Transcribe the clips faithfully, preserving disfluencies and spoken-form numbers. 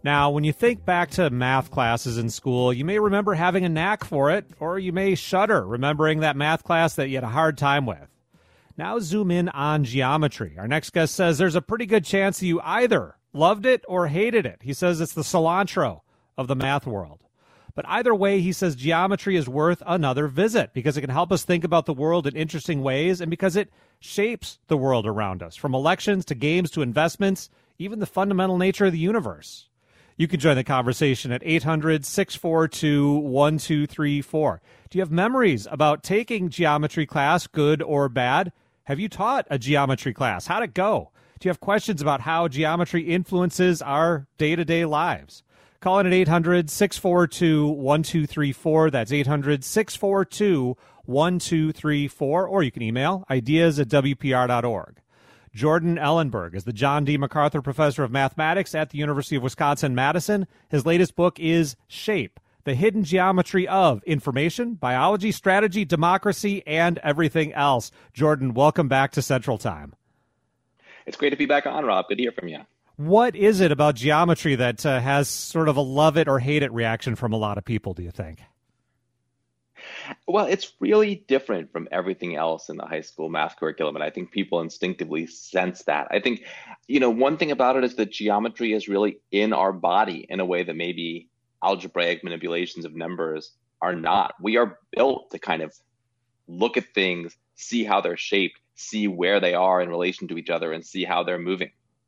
Now, when you think back to math classes in school, you may remember having a knack for it, or you may shudder remembering that math class that you had a hard time with. Now zoom in on geometry. Our next guest says there's a pretty good chance you either loved it or hated it. He says it's the cilantro of the math world. But either way, he says geometry is worth another visit because it can help us think about the world in interesting ways and because it shapes the world around us, from elections to games to investments, even the fundamental nature of the universe. You can join the conversation at eight hundred, six four two, one two three four. Do you have memories about taking geometry class, good or bad? Have you taught a geometry class? How'd it go? Do you have questions about how geometry influences our day-to-day lives? Call in at eight hundred, six four two, one two three four. That's eight hundred, six four two, one two three four. Or you can email ideas at w p r dot org. Jordan Ellenberg is the John D. MacArthur Professor of Mathematics at the University of Wisconsin-Madison. His latest book is Shape, the Hidden Geometry of Information, Biology, Strategy, Democracy, and Everything Else. Jordan, welcome back to Central Time. It's great to be back on, Rob. Good to hear from you. What is it about geometry that uh, has sort of a love it or hate it reaction from a lot of people, do you think? Well, it's really different from everything else in the high school math curriculum, and I think people instinctively sense that. I think, you know, one thing about it is that geometry is really in our body in a way that maybe algebraic manipulations of numbers are not. We are built to kind of look at things, see how they're shaped, see where they are in relation to each other, and see how they're moving.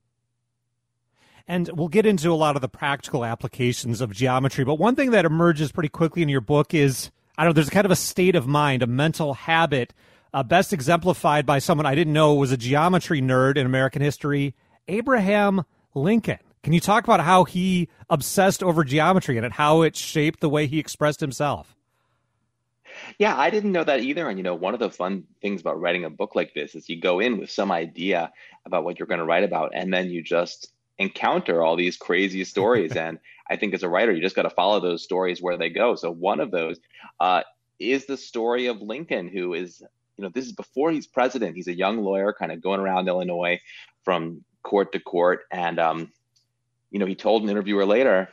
And we'll get into a lot of the practical applications of geometry, but one thing that emerges pretty quickly in your book is, I don't know, there's kind of a state of mind, a mental habit, uh, best exemplified by someone I didn't know was a geometry nerd in American history, Abraham Lincoln. Can you talk about how he obsessed over geometry and how it shaped the way he expressed himself? Yeah, I didn't know that either. And, you know, one of the fun things about writing a book like this is you go in with some idea about what you're going to write about, and then you just encounter all these crazy stories. And I think as a writer, you just got to follow those stories where they go. So one of those uh, is the story of Lincoln, who is, you know, this is before he's president. He's a young lawyer kind of going around Illinois from court to court. And, um, you know, he told an interviewer later,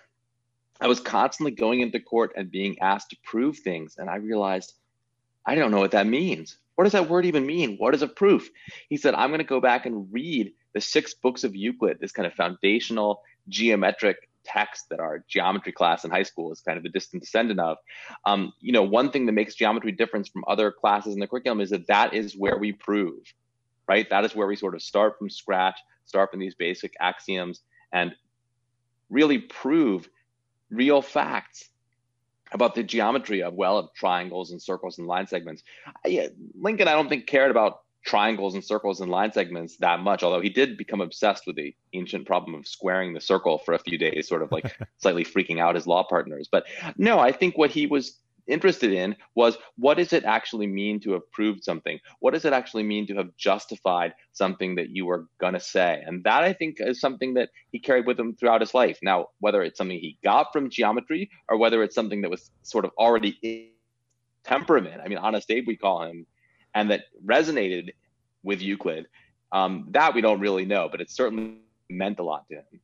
I was constantly going into court and being asked to prove things. And I realized, I don't know what that means. What does that word even mean? What is a proof? He said, I'm going to go back and read the six books of Euclid, this kind of foundational geometric text that our geometry class in high school is kind of a distant descendant of. Um, you know, one thing that makes geometry different from other classes in the curriculum is that that is where we prove, right? That is where we sort of start from scratch, start from these basic axioms, and really prove real facts about the geometry of, well, of triangles and circles and line segments. I, Lincoln, I don't think cared about triangles and circles and line segments that much, although he did become obsessed with the ancient problem of squaring the circle for a few days, sort of like slightly freaking out his law partners. But no, I think what he was interested in was, what does it actually mean to have proved something? What does it actually mean to have justified something that you were going to say? And that, I think, is something that he carried with him throughout his life. Now, whether it's something he got from geometry or whether it's something that was sort of already in temperament, I mean, Honest Abe, we call him, and that resonated with Euclid, um, that we don't really know, but it certainly meant a lot to him.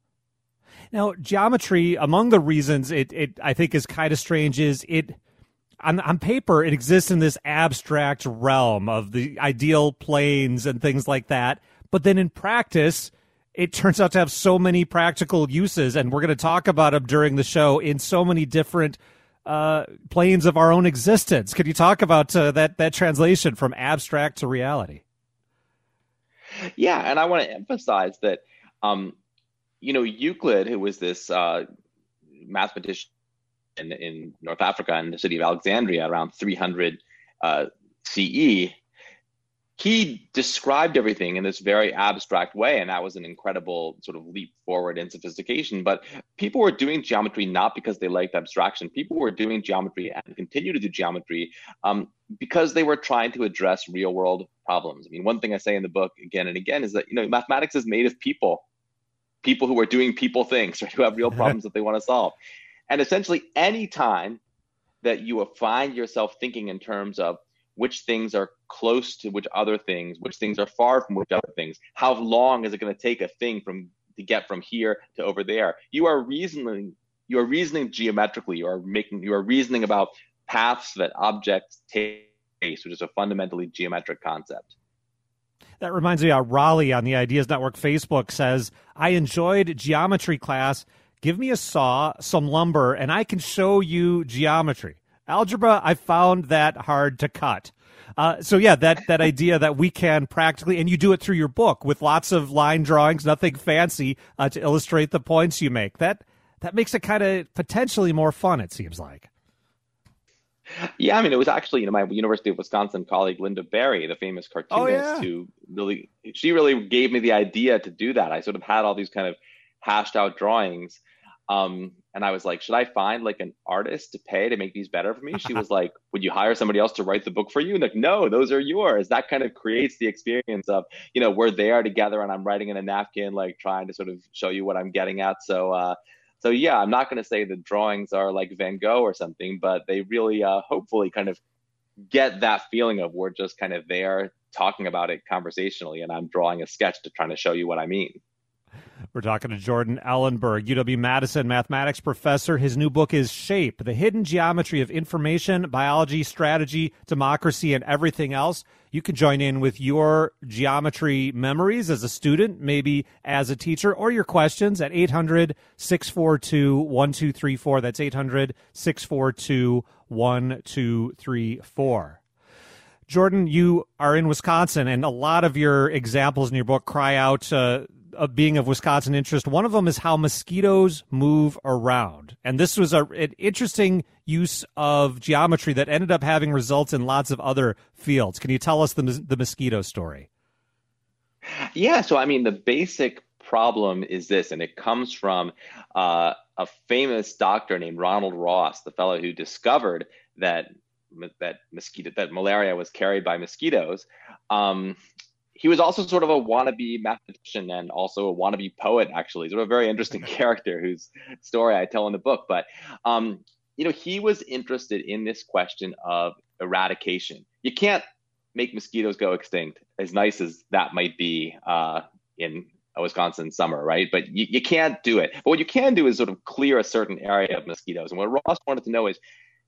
Now, geometry, among the reasons it, it I think is kind of strange is it, on, on paper, it exists in this abstract realm of the ideal planes and things like that. But then in practice, it turns out to have so many practical uses, and we're going to talk about them during the show in so many different uh, planes of our own existence. Could you talk about uh, that that translation from abstract to reality? Yeah, and I want to emphasize that, um, you know, Euclid, who was this uh, mathematician in, in North Africa in the city of Alexandria around three hundred uh, C E, he described everything in this very abstract way, and that was an incredible sort of leap forward in sophistication. But people were doing geometry not because they liked abstraction. People were doing geometry and continue to do geometry um, because they were trying to address real world problems. I mean, one thing I say in the book again and again is that, you know, mathematics is made of people, people who are doing people things, right, who have real problems that they want to solve. And essentially, any time that you find yourself thinking in terms of which things are close to which other things, which things are far from which other things, how long is it going to take a thing from to get from here to over there. You are reasoning, you are reasoning geometrically. You are making, you are reasoning about paths that objects take, which is a fundamentally geometric concept. That reminds me of Raleigh on the Ideas Network Facebook says, I enjoyed geometry class. Give me a saw, some lumber, and I can show you geometry. Algebra, I found that hard to cut. Uh, so yeah, that, that idea that we can practically, and you do it through your book with lots of line drawings, nothing fancy, uh, to illustrate the points you make. That, that makes it kind of potentially more fun, it seems like. Yeah, I mean, it was actually, you know, my University of Wisconsin colleague, Linda Berry, the famous cartoonist, oh, yeah. who really, she really gave me the idea to do that. I sort of had all these kind of hashed out drawings. Um, and I was like, should I find like an artist to pay to make these better for me? She was like, would you hire somebody else to write the book for you? And like, no, those are yours. That kind of creates the experience of, you know, we're there together and I'm writing in a napkin, like trying to sort of show you what I'm getting at. So, uh, So yeah, I'm not going to say the drawings are like Van Gogh or something, but they really uh, hopefully kind of get that feeling of we're just kind of there talking about it conversationally, and I'm drawing a sketch to try to show you what I mean. We're talking to Jordan Ellenberg, U W-Madison mathematics professor. His new book is Shape, The Hidden Geometry of Information, Biology, Strategy, Democracy, and Everything Else. You can join in with your geometry memories as a student, maybe as a teacher, or your questions at eight hundred, six four two, one two three four. That's eight hundred, six four two, one two three four. Jordan, you are in Wisconsin, and a lot of your examples in your book cry out uh, of being of Wisconsin interest. One of them is how mosquitoes move around. And this was a, an interesting use of geometry that ended up having results in lots of other fields. Can you tell us the, the mosquito story? Yeah, so I mean, the basic problem is this, and it comes from uh, a famous doctor named Ronald Ross, the fellow who discovered that that mosquito, that malaria was carried by mosquitoes. Um, He was also sort of a wannabe mathematician and also a wannabe poet, actually. Sort of a very interesting character whose story I tell in the book. But, um, you know, he was interested in this question of eradication. You can't make mosquitoes go extinct, as nice as that might be uh, in a Wisconsin summer, right? But you, you can't do it. But what you can do is sort of clear a certain area of mosquitoes. And what Ross wanted to know is,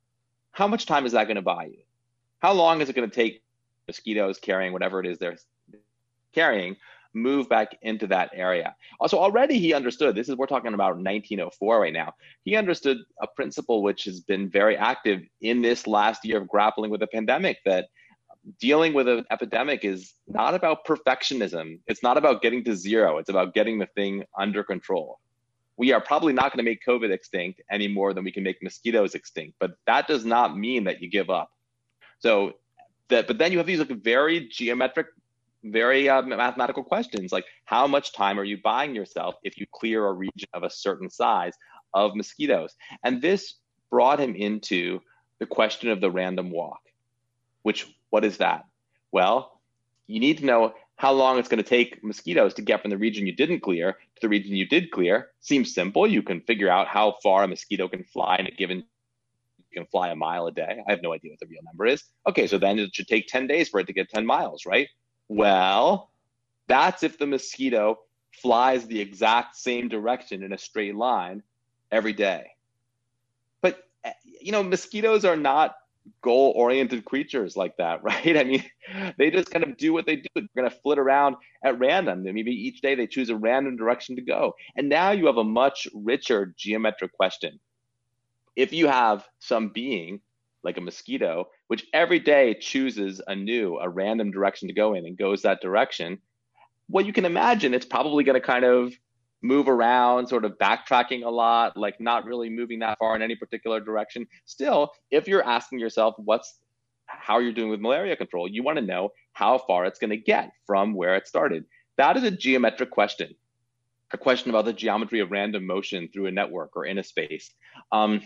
how much time is that going to buy you? How long is it going to take mosquitoes carrying whatever it is they're carrying, move back into that area? Also, already he understood, this is, we're talking about nineteen oh four right now. He understood a principle which has been very active in this last year of grappling with a pandemic, that dealing with an epidemic is not about perfectionism. It's not about getting to zero. It's about getting the thing under control. We are probably not going to make COVID extinct any more than we can make mosquitoes extinct, but that does not mean that you give up. So that, but then you have these like very geometric, very uh, mathematical questions, like how much time are you buying yourself if you clear a region of a certain size of mosquitoes? And this brought him into the question of the random walk, which, what is that? Well, you need to know how long it's going to take mosquitoes to get from the region you didn't clear to the region you did clear. Seems simple. You can figure out how far a mosquito can fly in a given, you can fly a mile a day. I have no idea what the real number is. Okay, so then it should take ten days for it to get ten miles, right? Well, that's if the mosquito flies the exact same direction in a straight line every day. But, you know, mosquitoes are not goal-oriented creatures like that, right? I mean, they just kind of do what they do. They're going to flit around at random. Maybe each day they choose a random direction to go. And now you have a much richer geometric question. If you have some being like a mosquito, which every day chooses a new, a random direction to go in and goes that direction, well, you can imagine it's probably going to kind of move around, sort of backtracking a lot, like not really moving that far in any particular direction. Still, if you're asking yourself what's how you're doing with malaria control, you want to know how far it's going to get from where it started. That is a geometric question, a question about the geometry of random motion through a network or in a space. Um,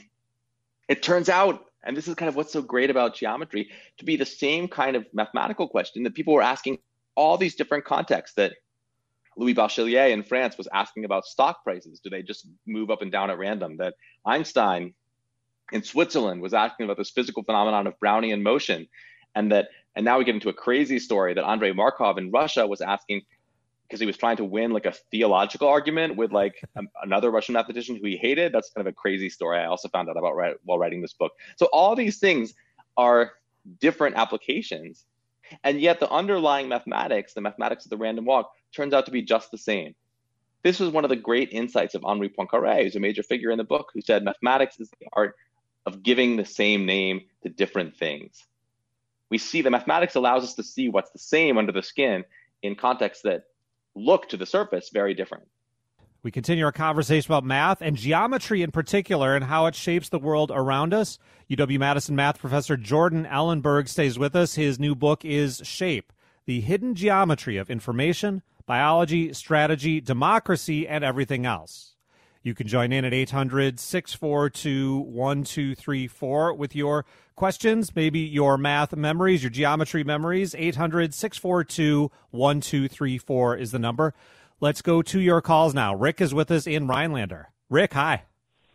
it turns out, and this is kind of what's so great about geometry, to be the same kind of mathematical question that people were asking all these different contexts, that Louis Bachelier in France was asking about stock prices. Do they just move up and down at random? That Einstein in Switzerland was asking about this physical phenomenon of Brownian motion. And that, and now we get into a crazy story that Andrei Markov in Russia was asking, because he was trying to win like a theological argument with like a, another Russian mathematician who he hated. That's kind of a crazy story I also found out about right, while writing this book. So all these things are different applications, and yet the underlying mathematics, the mathematics of the random walk, turns out to be just the same. This was one of the great insights of Henri Poincaré, who's a major figure in the book, who said mathematics is the art of giving the same name to different things. We see the mathematics allows us to see what's the same under the skin in contexts that look to the surface very different. We continue our conversation about math and geometry in particular and how it shapes the world around us. U W-Madison math professor Jordan Ellenberg stays with us. His new book is Shape, The Hidden Geometry of Information, Biology, Strategy, Democracy, and Everything Else. You can join in at eight hundred, six four two, one two three four with your questions, maybe your math memories, your geometry memories. eight hundred, six four two, one two three four is the number. Let's go to your calls now. Rick is with us in Rhinelander. Rick, hi.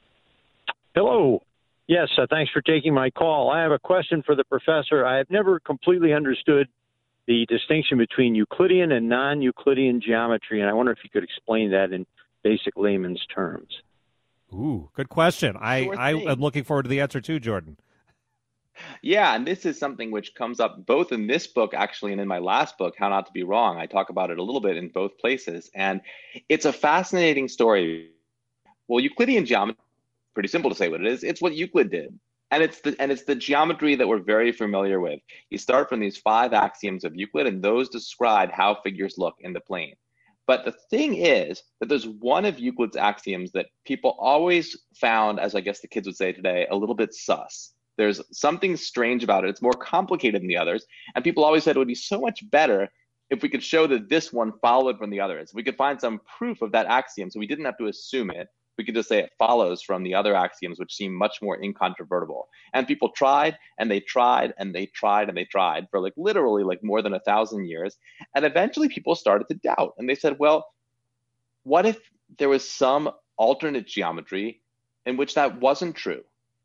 Hello. Yes, uh, thanks for taking my call. I have a question for the professor. I have never completely understood the distinction between Euclidean and non-Euclidean geometry, and I wonder if you could explain that in basic layman's terms. Ooh, good question. I, Sure I thing. am looking forward to the answer too, Jordan. Yeah, and this is something which comes up both in this book, actually, and in my last book, How Not to Be Wrong. I talk about it a little bit in both places. And it's a fascinating story. Well, Euclidean geometry, pretty simple to say what it is. It's what Euclid did. And it's the and it's the geometry that we're very familiar with. You start from these five axioms of Euclid, and those describe how figures look in the plane. But the thing is that there's one of Euclid's axioms that people always found, as I guess the kids would say today, a little bit sus. There's something strange about it. It's more complicated than the others. And people always said it would be so much better if we could show that this one followed from the others. We could find some proof of that axiom so we didn't have to assume it. We could just say it follows from the other axioms, which seem much more incontrovertible. And people tried and they tried and they tried and they tried for like literally like more than a thousand years. And eventually people started to doubt. And they said, well, what if there was some alternate geometry in which that wasn't true?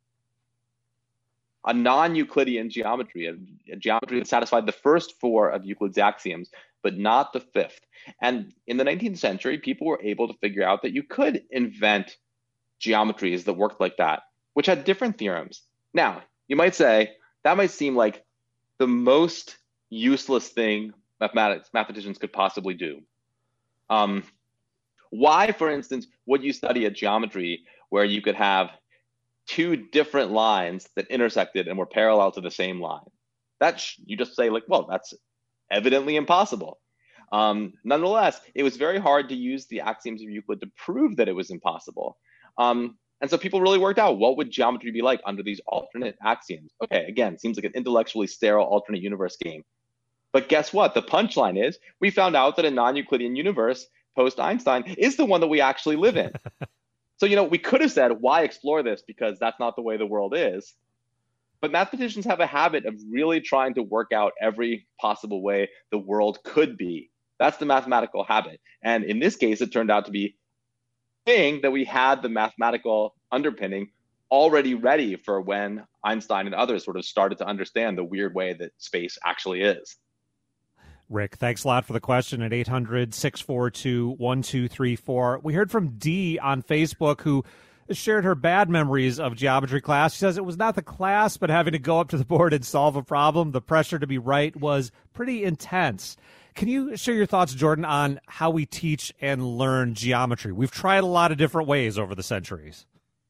A non-Euclidean geometry, a, a geometry that satisfied the first four of Euclid's axioms, but not the fifth. And in the nineteenth century, people were able to figure out that you could invent geometries that worked like that, which had different theorems. Now, you might say, that might seem like the most useless thing mathematics, mathematicians could possibly do. Um, why, for instance, would you study a geometry where you could have two different lines that intersected and were parallel to the same line? That sh- you just say like, well, that's evidently impossible. Um, nonetheless, it was very hard to use the axioms of Euclid to prove that it was impossible. Um, and so people really worked out what would geometry be like under these alternate axioms. Okay, again, seems like an intellectually sterile alternate universe game. But guess what? The punchline is we found out that a non-Euclidean universe post-Einstein is the one that we actually live in. So, you know, we could have said, why explore this? Because that's not the way the world is. But mathematicians have a habit of really trying to work out every possible way the world could be. That's the mathematical habit. And in this case, it turned out to be a thing that we had the mathematical underpinning already ready for when Einstein and others sort of started to understand the weird way that space actually is. Rick, thanks a lot for the question at eight hundred, six four two, one two three four. We heard from Dee on Facebook who shared her bad memories of geometry class. She says it was not the class, but having to go up to the board and solve a problem. The pressure to be right was pretty intense. Can you share your thoughts, Jordan, on how we teach and learn geometry? We've tried a lot of different ways over the centuries.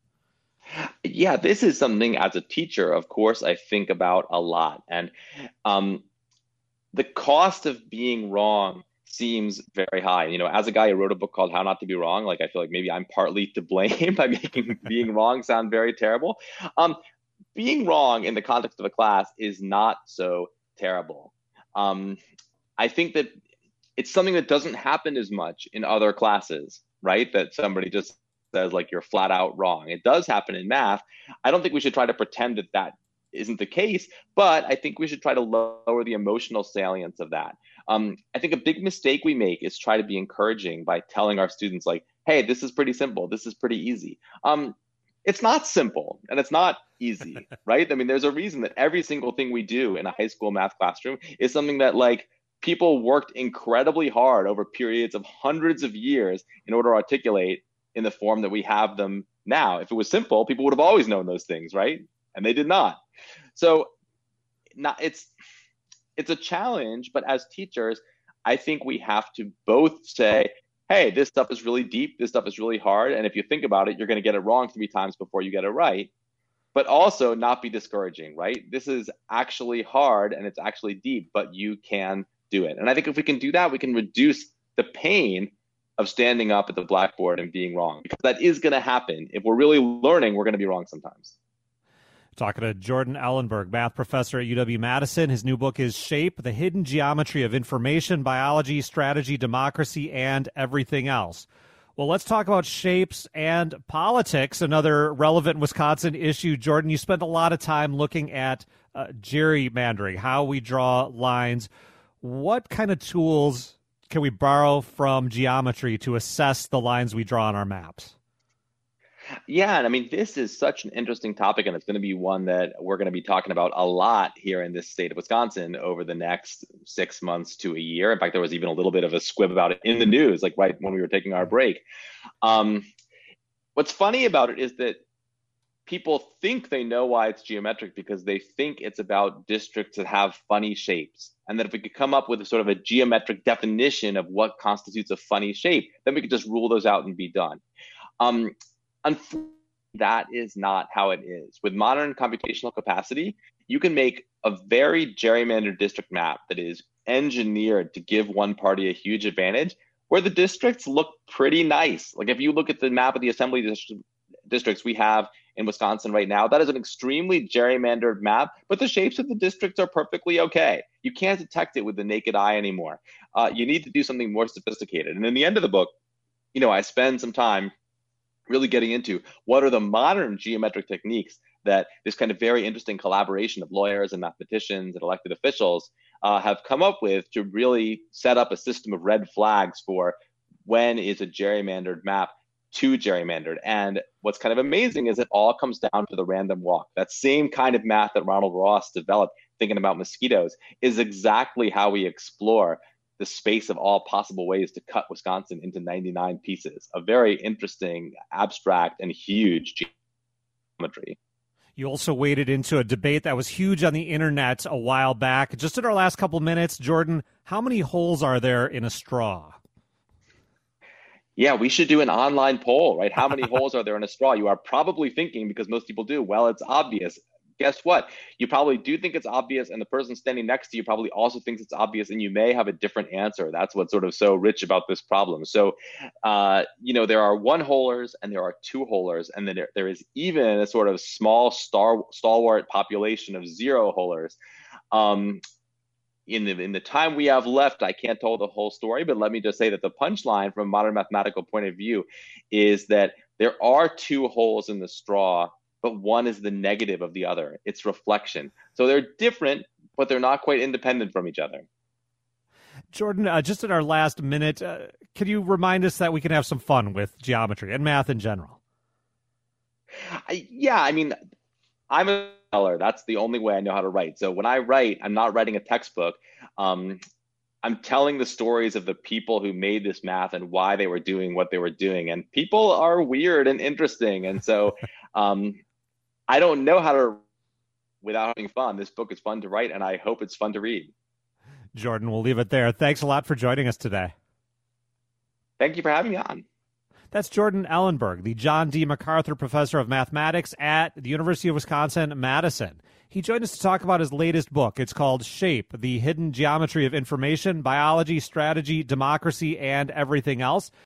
Yeah, this is something as a teacher, of course, I think about a lot. And um, the cost of being wrong seems very high. You know, as a guy who wrote a book called How Not to Be Wrong, like I feel like maybe I'm partly to blame by making being wrong sound very terrible. Um, being wrong in the context of a class is not so terrible. Um, I think that it's something that doesn't happen as much in other classes, right? That somebody just says like you're flat out wrong. It does happen in math. I don't think we should try to pretend that that isn't the case, but I think we should try to lower the emotional salience of that. Um, I think a big mistake we make is try to be encouraging by telling our students like, hey, this is pretty simple. This is pretty easy. Um, it's not simple and it's not easy, right? I mean, there's a reason that every single thing we do in a high school math classroom is something that like people worked incredibly hard over periods of hundreds of years in order to articulate in the form that we have them now. If it was simple, people would have always known those things, right? And they did not. So not, it's it's a challenge, but as teachers, I think we have to both say, hey, this stuff is really deep, this stuff is really hard, and if you think about it, you're going to get it wrong three times before you get it right. But also not be discouraging, right? This is actually hard and it's actually deep, but you can do it. And I think if we can do that, we can reduce the pain of standing up at the blackboard and being wrong, because that is going to happen. If we're really learning, we're going to be wrong sometimes. Talking to Jordan Ellenberg, math professor at U W-Madison. His new book is Shape, The Hidden Geometry of Information, Biology, Strategy, Democracy, and Everything Else. Well, let's talk about shapes and politics, another relevant Wisconsin issue. Jordan, you spent a lot of time looking at uh, gerrymandering, how we draw lines. What kind of tools can we borrow from geometry to assess the lines we draw on our maps? Yeah, and I mean, this is such an interesting topic, and it's going to be one that we're going to be talking about a lot here in this state of Wisconsin over the next six months to a year. In fact, there was even a little bit of a squib about it in the news, like right when we were taking our break. Um, what's funny about it is that people think they know why it's geometric because they think it's about districts that have funny shapes. And that if we could come up with a sort of a geometric definition of what constitutes a funny shape, then we could just rule those out and be done. Um, Unfortunately, that is not how it is. With modern computational capacity, you can make a very gerrymandered district map that is engineered to give one party a huge advantage, where the districts look pretty nice. Like if you look at the map of the assembly dist- districts we have in Wisconsin right now, that is an extremely gerrymandered map, but the shapes of the districts are perfectly okay. You can't detect it with the naked eye anymore. Uh, you need to do something more sophisticated. And in the end of the book, you know, I spend some time really getting into what are the modern geometric techniques that this kind of very interesting collaboration of lawyers and mathematicians and elected officials uh, have come up with to really set up a system of red flags for when is a gerrymandered map too gerrymandered. And what's kind of amazing is it all comes down to the random walk. That same kind of math that Ronald Ross developed thinking about mosquitoes is exactly how we explore the space of all possible ways to cut Wisconsin into ninety-nine pieces. A very interesting, abstract, and huge geometry. You also waded into a debate that was huge on the internet a while back. Just in our last couple minutes, Jordan, how many holes are there in a straw? Yeah, we should do an online poll, right? How many holes are there in a straw? You are probably thinking, because most people do, well, it's obvious. Guess what? You probably do think it's obvious, and the person standing next to you probably also thinks it's obvious, and you may have a different answer. That's what's sort of so rich about this problem. So, uh, you know, there are one-holers and there are two-holers, and then there, there is even a sort of small star, stalwart population of zero-holers. Um, in the in the time we have left, I can't tell the whole story, but let me just say that the punchline from a modern mathematical point of view is that there are two holes in the straw, but one is the negative of the other. It's reflection. So they're different, but they're not quite independent from each other. Jordan, uh, just in our last minute, uh, can you remind us that we can have some fun with geometry and math in general? I, yeah, I mean, I'm a speller. That's the only way I know how to write. So when I write, I'm not writing a textbook. Um, I'm telling the stories of the people who made this math and why they were doing what they were doing. And people are weird and interesting. And so um, I don't know how to without having fun. This book is fun to write, and I hope it's fun to read. Jordan, we'll leave it there. Thanks a lot for joining us today. Thank you for having me on. That's Jordan Ellenberg, the John D. MacArthur Professor of Mathematics at the University of Wisconsin-Madison. He joined us to talk about his latest book. It's called Shape, The Hidden Geometry of Information, Biology, Strategy, Democracy, and Everything Else.